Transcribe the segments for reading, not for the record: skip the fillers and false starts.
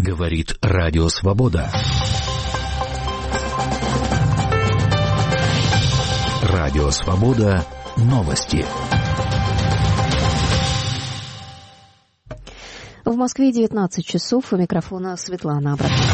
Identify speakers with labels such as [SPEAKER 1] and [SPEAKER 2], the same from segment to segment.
[SPEAKER 1] Говорит Радио Свобода. Радио Свобода. Новости.
[SPEAKER 2] В Москве 19 часов. У микрофона Светлана Абрахамова.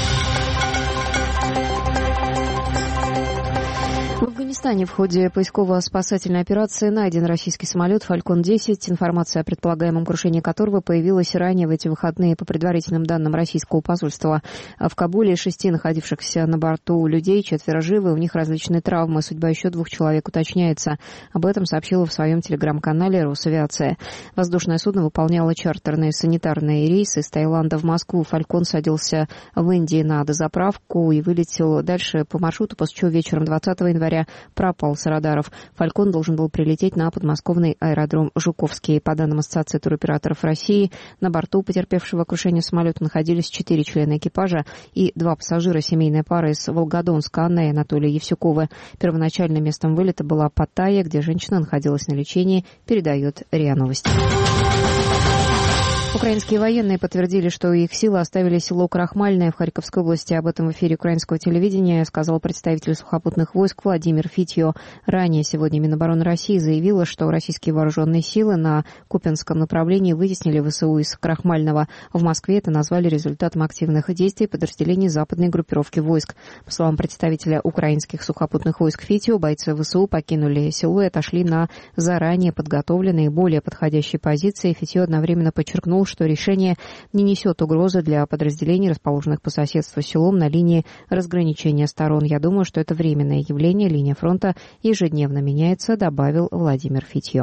[SPEAKER 2] В Афганистане в ходе поисково-спасательной операции найден российский самолет «Фалькон-10», информация о предполагаемом крушении которого появилась ранее в эти выходные по предварительным данным российского посольства. В Кабуле 6 находившихся на борту людей 4 живы, у них различные травмы, судьба еще 2 человек уточняется. Об этом сообщила в своем телеграм-канале Росавиация. Воздушное судно выполняло чартерные санитарные рейсы из Таиланда в Москву. «Фалькон» садился в Индии на дозаправку и вылетел дальше по маршруту, после чего вечером 20 января пропал с радаров. «Фалькон» должен был прилететь на подмосковный аэродром Жуковский. По данным Ассоциации туроператоров России, на борту потерпевшего крушение самолета находились 4 члена экипажа и 2 пассажира, семейная пара из Волгодонска, Анна и Анатолий Евсюковы. Первоначальным местом вылета была Паттайя, где женщина находилась на лечении, передает РИА Новости. Украинские военные подтвердили, что их силы оставили село Крахмальное в Харьковской области. Об этом в эфире украинского телевидения сказал представитель сухопутных войск Владимир Фитьо. Ранее сегодня Минобороны России заявила, что российские вооруженные силы на Купянском направлении вытеснили ВСУ из Крахмального. В Москве это назвали результатом активных действий подразделений западной группировки войск. По словам представителя украинских сухопутных войск Фитьо, бойцы ВСУ покинули село и отошли на заранее подготовленные более подходящие позиции. Фитьо одновременно подчеркнул, что решение не несет угрозы для подразделений, расположенных по соседству с селом на линии разграничения сторон. «Я думаю, что это временное явление. Линия фронта ежедневно меняется», добавил Владимир Фитьо.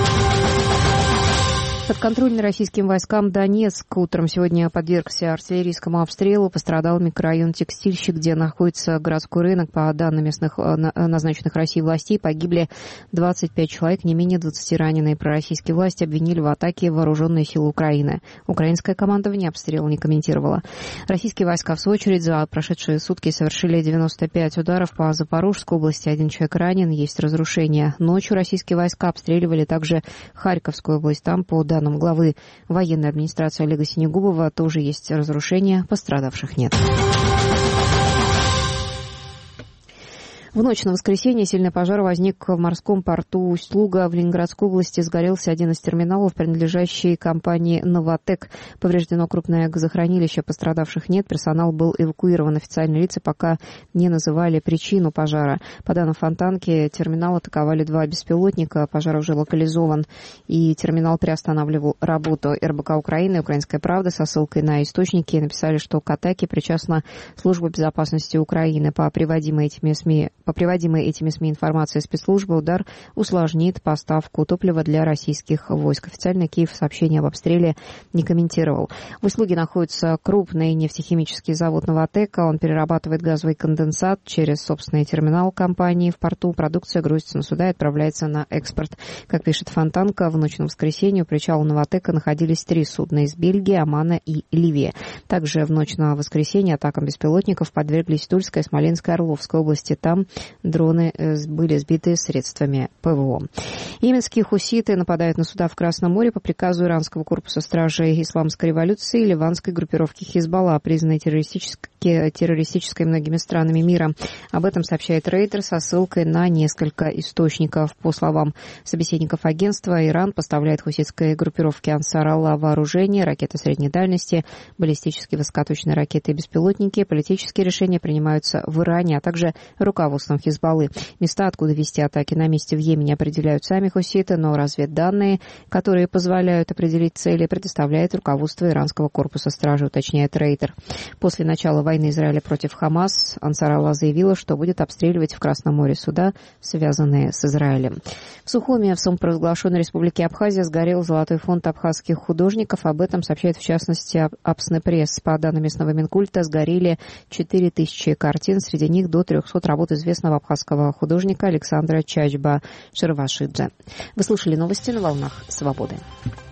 [SPEAKER 2] Подконтрольный российским войскам Донецк утром сегодня подвергся артиллерийскому обстрелу. Пострадал микрорайон Текстильщик, где находится городской рынок. По данным местных назначенных Россией властей, погибли 25 человек, не менее 20 раненые. Пророссийские власти обвинили в атаке вооруженные силы Украины. Украинское командование обстрел не комментировало. Российские войска, в свою очередь, за прошедшие сутки совершили 95 ударов по Запорожской области. 1 человек ранен, есть разрушения. Ночью российские войска обстреливали также Харьковскую область. Там, по данным главы военной администрации Олега Синегубова, тоже есть разрушения, пострадавших нет. В ночь на воскресенье сильный пожар возник в морском порту Усть-Луга в Ленинградской области. Сгорелся один из терминалов, принадлежащий компании «Новатэк». Повреждено крупное газохранилище, пострадавших нет. Персонал был эвакуирован. Официальные лица пока не называли причину пожара. По данным Фонтанки, терминал атаковали 2 беспилотника. Пожар уже локализован, и терминал приостанавливал работу. РБК Украины и «Украинская правда» со ссылкой на источники написали, что к атаке причастна Служба безопасности Украины. По приводимой этими СМИ информации спецслужбы, удар усложнит поставку топлива для российских войск. Официально Киев сообщение об обстреле не комментировал. В Усть-Луге находится крупный нефтехимический завод «Новатэка». Он перерабатывает газовый конденсат через собственный терминал компании в порту. Продукция грузится на суда и отправляется на экспорт. Как пишет Фонтанка, в ночь на воскресенье у причала «Новатэка» находились 3 судна из Бельгии, Омана и Ливии. Также в ночь на воскресенье атакам беспилотников подверглись Тульская, Смоленская, Орловская области. Там дроны были сбиты средствами ПВО. Йеменские хуситы нападают на суда в Красном море по приказу иранского корпуса стражей исламской революции и ливанской группировки Хизбалла, признанной террористической многими странами мира. Об этом сообщает Рейтер со ссылкой на несколько источников. По словам собеседников агентства, Иран поставляет хуситской группировке Ансар Аллах вооружение, ракеты средней дальности, баллистические высокоточные ракеты и беспилотники. Политические решения принимаются в Иране, а также руководством Хизбаллы. Места, откуда вести атаки на месте в Йемене, определяют сами хуситы, но разведданные, которые позволяют определить цели, предоставляет руководство иранского корпуса стражи, уточняет Рейтер. После начала войны Израиля против Хамас Ансар Аллах заявила, что будет обстреливать в Красном море суда, связанные с Израилем. В Сухуми, в самопровозглашенной республике Абхазия, сгорел золотой фонд абхазских художников. Об этом сообщает, в частности, Апснепресс. По данным местного Минкульта, сгорели 4000 картин, среди них до 300 работ известного абхазского художника Александра Чачба Шервашидзе. Вы слушали новости на волнах «Свободы».